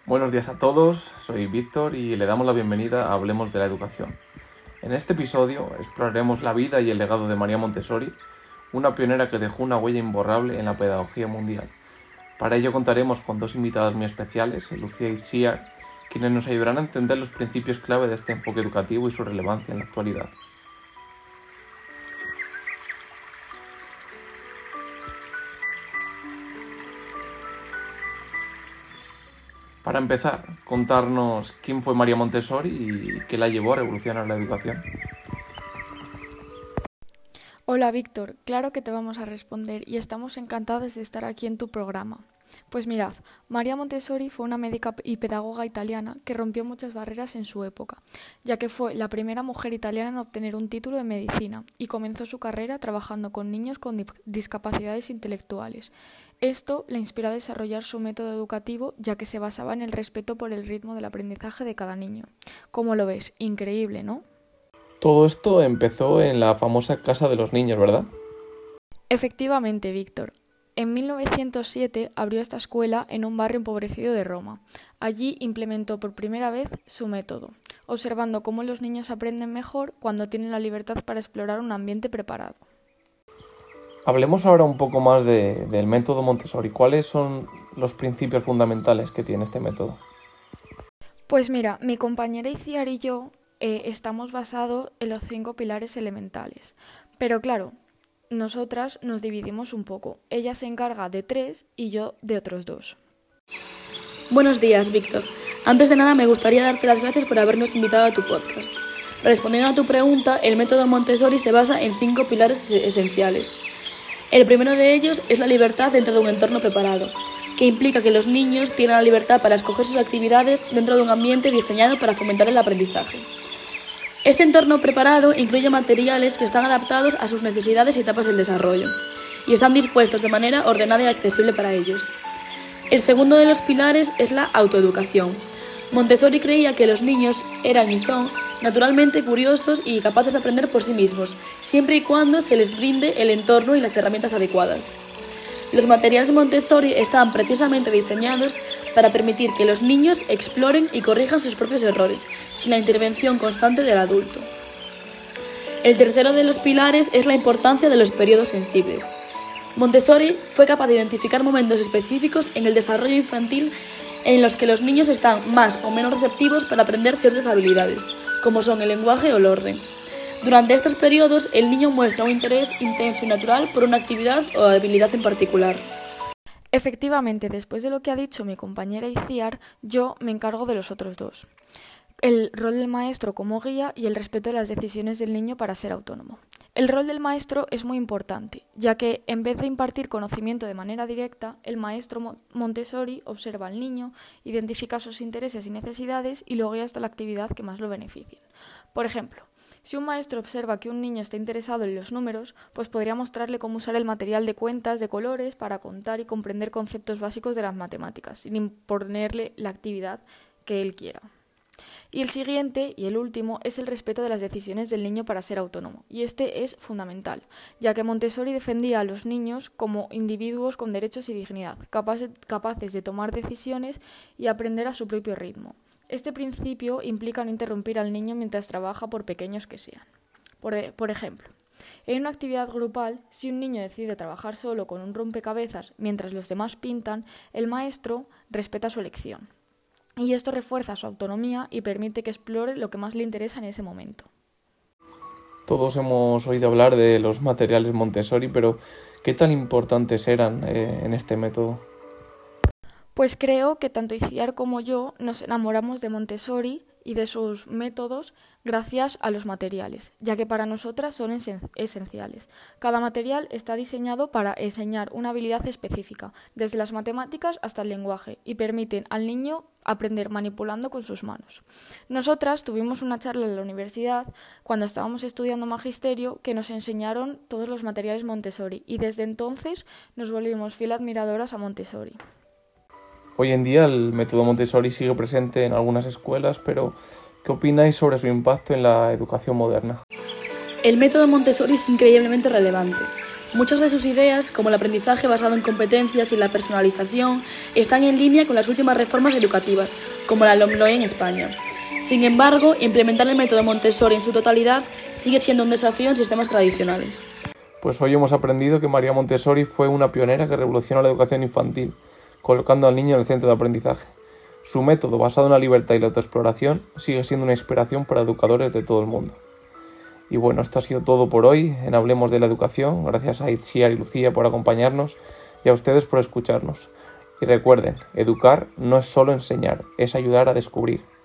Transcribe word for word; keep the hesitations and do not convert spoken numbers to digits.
Buenos días a todos, soy Víctor y le damos la bienvenida a Hablemos de la Educación. En este episodio exploraremos la vida y el legado de María Montessori, una pionera que dejó una huella imborrable en la pedagogía mundial. Para ello contaremos con dos invitadas muy especiales, Lucía y Itziar, quienes nos ayudarán a entender los principios clave de este enfoque educativo y su relevancia en la actualidad. Para empezar, contarnos quién fue María Montessori y qué la llevó a revolucionar la educación. Hola Víctor, claro que te vamos a responder y estamos encantados de estar aquí en tu programa. Pues mirad, María Montessori fue una médica y pedagoga italiana que rompió muchas barreras en su época, ya que fue la primera mujer italiana en obtener un título de medicina y comenzó su carrera trabajando con niños con discapacidades intelectuales. Esto la inspiró a desarrollar su método educativo, ya que se basaba en el respeto por el ritmo del aprendizaje de cada niño. ¿Cómo lo ves? Increíble, ¿no? Todo esto empezó en la famosa Casa de los Niños, ¿verdad? Efectivamente, Víctor. En mil novecientos siete abrió esta escuela en un barrio empobrecido de Roma. Allí implementó por primera vez su método, observando cómo los niños aprenden mejor cuando tienen la libertad para explorar un ambiente preparado. Hablemos ahora un poco más de, del método Montessori. ¿Cuáles son los principios fundamentales que tiene este método? Pues mira, mi compañera Itziar y yo eh, estamos basados en los cinco pilares elementales. Pero claro, nosotras nos dividimos un poco. Ella se encarga de tres y yo de otros dos. Buenos días, Víctor. Antes de nada me gustaría darte las gracias por habernos invitado a tu podcast. Respondiendo a tu pregunta, el método Montessori se basa en cinco pilares esenciales. El primero de ellos es la libertad dentro de un entorno preparado, que implica que los niños tienen la libertad para escoger sus actividades dentro de un ambiente diseñado para fomentar el aprendizaje. Este entorno preparado incluye materiales que están adaptados a sus necesidades y etapas del desarrollo, y están dispuestos de manera ordenada y accesible para ellos. El segundo de los pilares es la autoeducación. Montessori creía que los niños eran y son naturalmente curiosos y capaces de aprender por sí mismos, siempre y cuando se les brinde el entorno y las herramientas adecuadas. Los materiales Montessori están precisamente diseñados para permitir que los niños exploren y corrijan sus propios errores, sin la intervención constante del adulto. El tercero de los pilares es la importancia de los periodos sensibles. Montessori fue capaz de identificar momentos específicos en el desarrollo infantil en los que los niños están más o menos receptivos para aprender ciertas habilidades, como son el lenguaje o el orden. Durante estos periodos, el niño muestra un interés intenso y natural por una actividad o habilidad en particular. Efectivamente, después de lo que ha dicho mi compañera Itziar, yo me encargo de los otros dos. El rol del maestro como guía y el respeto de las decisiones del niño para ser autónomo. El rol del maestro es muy importante, ya que en vez de impartir conocimiento de manera directa, el maestro Montessori observa al niño, identifica sus intereses y necesidades y lo guía hasta la actividad que más lo beneficie. Por ejemplo, si un maestro observa que un niño está interesado en los números, pues podría mostrarle cómo usar el material de cuentas de colores para contar y comprender conceptos básicos de las matemáticas, sin imponerle la actividad que él quiera. Y el siguiente, y el último, es el respeto de las decisiones del niño para ser autónomo, y este es fundamental, ya que Montessori defendía a los niños como individuos con derechos y dignidad, capaces, capaces de tomar decisiones y aprender a su propio ritmo. Este principio implica no interrumpir al niño mientras trabaja, por pequeños que sean. Por, por ejemplo, en una actividad grupal, si un niño decide trabajar solo con un rompecabezas mientras los demás pintan, el maestro respeta su elección. Y esto refuerza su autonomía y permite que explore lo que más le interesa en ese momento. Todos hemos oído hablar de los materiales Montessori, pero ¿qué tan importantes eran eh, en este método? Pues creo que tanto Itziar como yo nos enamoramos de Montessori y de sus métodos gracias a los materiales, ya que para nosotras son esen- esenciales. Cada material está diseñado para enseñar una habilidad específica, desde las matemáticas hasta el lenguaje, y permiten al niño aprender manipulando con sus manos. Nosotras tuvimos una charla en la universidad cuando estábamos estudiando magisterio que nos enseñaron todos los materiales Montessori y desde entonces nos volvimos fiel admiradoras a Montessori. Hoy en día el método Montessori sigue presente en algunas escuelas, pero ¿qué opináis sobre su impacto en la educación moderna? El método Montessori es increíblemente relevante. Muchas de sus ideas, como el aprendizaje basado en competencias y la personalización, están en línea con las últimas reformas educativas, como la LOMLOE en España. Sin embargo, implementar el método Montessori en su totalidad sigue siendo un desafío en sistemas tradicionales. Pues hoy hemos aprendido que María Montessori fue una pionera que revolucionó la educación infantil, colocando al niño en el centro de aprendizaje. Su método, basado en la libertad y la autoexploración, sigue siendo una inspiración para educadores de todo el mundo. Y bueno, esto ha sido todo por hoy en Hablemos de la Educación. Gracias a Itziar y Lucía por acompañarnos y a ustedes por escucharnos. Y recuerden, educar no es solo enseñar, es ayudar a descubrir.